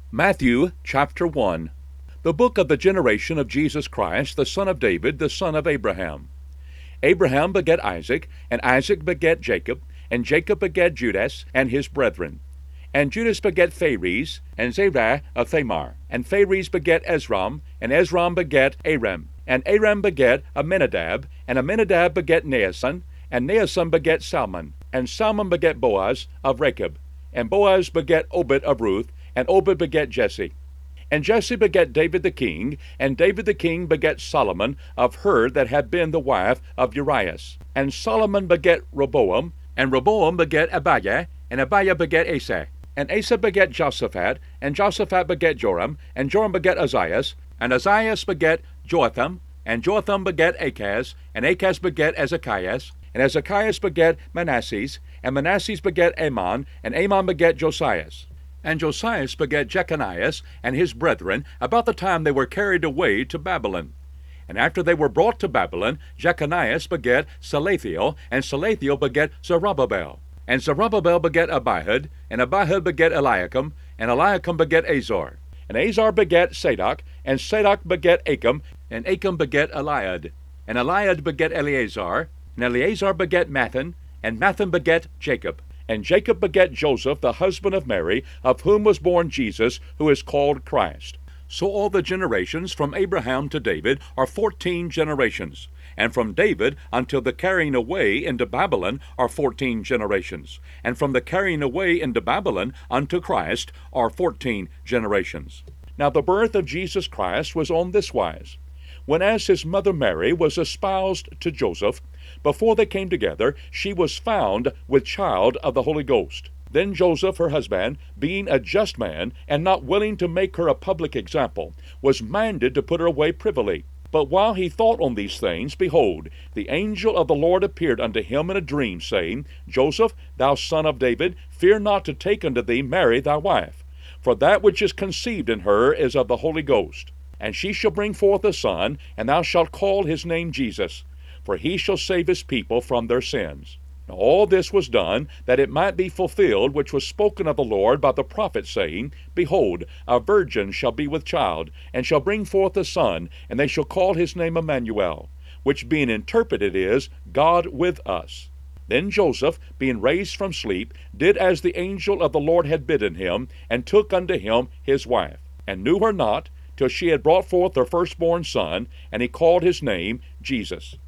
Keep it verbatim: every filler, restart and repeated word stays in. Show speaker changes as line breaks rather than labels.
Matthew chapter one. The book of the generation of Jesus Christ, the son of David, the son of Abraham. Abraham begat Isaac, and Isaac begat Jacob, and Jacob begat Judas and his brethren. And Judas begat Phares, and Zerah of Thamar. And Phares begat Ezram, and Ezram begat Aram. And Aram begat Amminadab, and Amminadab begat Naasson, and Naasson begat Salmon. And Salmon begat Boaz of Rechab. And Boaz begat Obed of Ruth, and Obed begat Jesse. And Jesse begat David the king, and David the king begat Solomon of her that had been the wife of Urias. And Solomon begat Rehoboam, and Rehoboam begat Abiah, and Abiah begat Asa. And Asa begat Joshaphat, and Joshaphat begat Joram, and Joram begat Uzzias, and Uzzias begat Jotham, and Jotham begat Achaz, and Achaz begat Ezekias, and Ezekias begat Manasses, and Manasses begat Amon, and Amon begat Josias. And Josias begat Jeconias and his brethren about the time they were carried away to Babylon. And after they were brought to Babylon, Jeconias begat Salathiel, and Salathiel begat Zerubbabel. And Zerubbabel begat Abihud, and Abihud begat Eliakim, and Eliakim begat Azor. And Azor begat Sadoc, and Sadoc begat Achim, and Achim begat Eliad. And Eliad begat Eleazar, and Eleazar begat Mathan, and Mathan begat Jacob. And Jacob begat Joseph, the husband of Mary, of whom was born Jesus, who is called Christ. So all the generations from Abraham to David are fourteen generations, and from David until the carrying away into Babylon are fourteen generations, and from the carrying away into Babylon unto Christ are fourteen generations. Now the birth of Jesus Christ was on this wise. When as his mother Mary was espoused to Joseph, before they came together, she was found with child of the Holy Ghost. Then Joseph, her husband, being a just man, and not willing to make her a public example, was minded to put her away privily. But while he thought on these things, behold, the angel of the Lord appeared unto him in a dream, saying, Joseph, thou son of David, fear not to take unto thee Mary thy wife, for that which is conceived in her is of the Holy Ghost. And she shall bring forth a son, and thou shalt call his name Jesus, for he shall save his people from their sins. Now all this was done, that it might be fulfilled which was spoken of the Lord by the prophet, saying, Behold, a virgin shall be with child, and shall bring forth a son, and they shall call his name Emmanuel, which being interpreted is, God with us. Then Joseph, being raised from sleep, did as the angel of the Lord had bidden him, and took unto him his wife, and knew her not, till she had brought forth her firstborn son, and he called his name Jesus.